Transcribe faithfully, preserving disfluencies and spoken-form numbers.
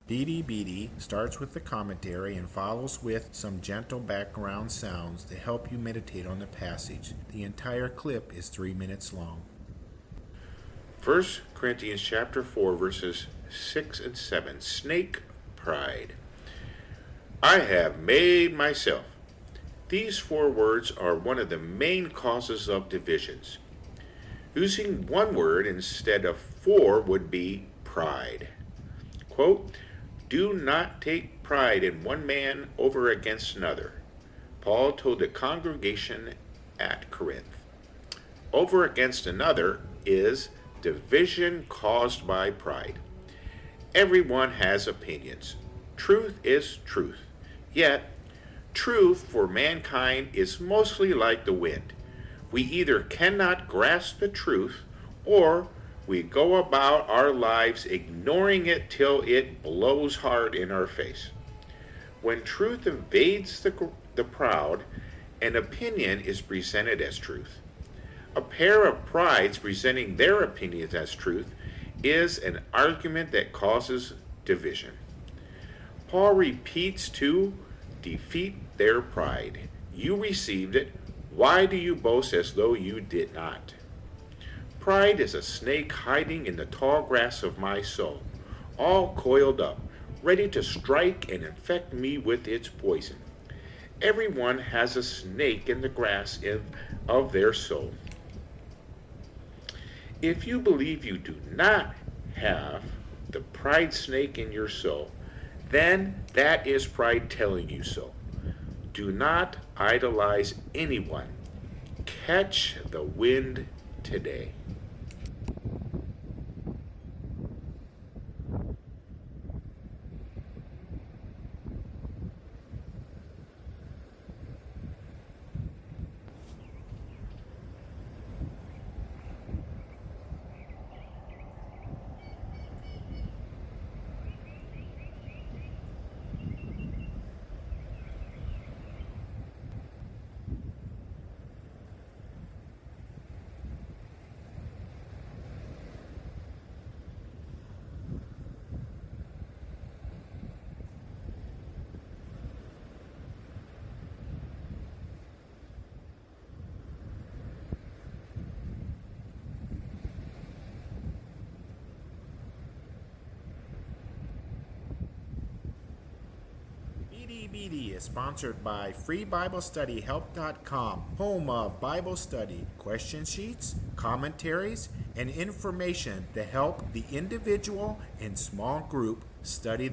Beady Beady starts with the commentary and follows with some gentle background sounds to help you meditate on the passage. The entire clip is three minutes long. First Corinthians chapter four, verses six and seven. Snake pride. I have made myself. These four words are one of the main causes of divisions. Using one word instead of four would be pride. Quote, do not take pride in one man over against another, Paul told the congregation at Corinth. Over against another is division caused by pride. Everyone has opinions. Truth is truth. Yet, truth for mankind is mostly like the wind. We either cannot grasp the truth, or we go about our lives ignoring it till it blows hard in our face. When truth invades the, the proud, an opinion is presented as truth. A pair of prides presenting their opinions as truth is an argument that causes division. Paul repeats to defeat their pride. You received it. Why do you boast as though you did not? Pride is a snake hiding in the tall grass of my soul, all coiled up, ready to strike and infect me with its poison. Everyone has a snake in the grass of their soul. If you believe you do not have the pride snake in your soul, then that is pride telling you so. Do not idolize anyone. Catch the wind today. Beady Beady is sponsored by free bible study help dot com, home of Bible study, question sheets, commentaries, and information to help the individual and small group study the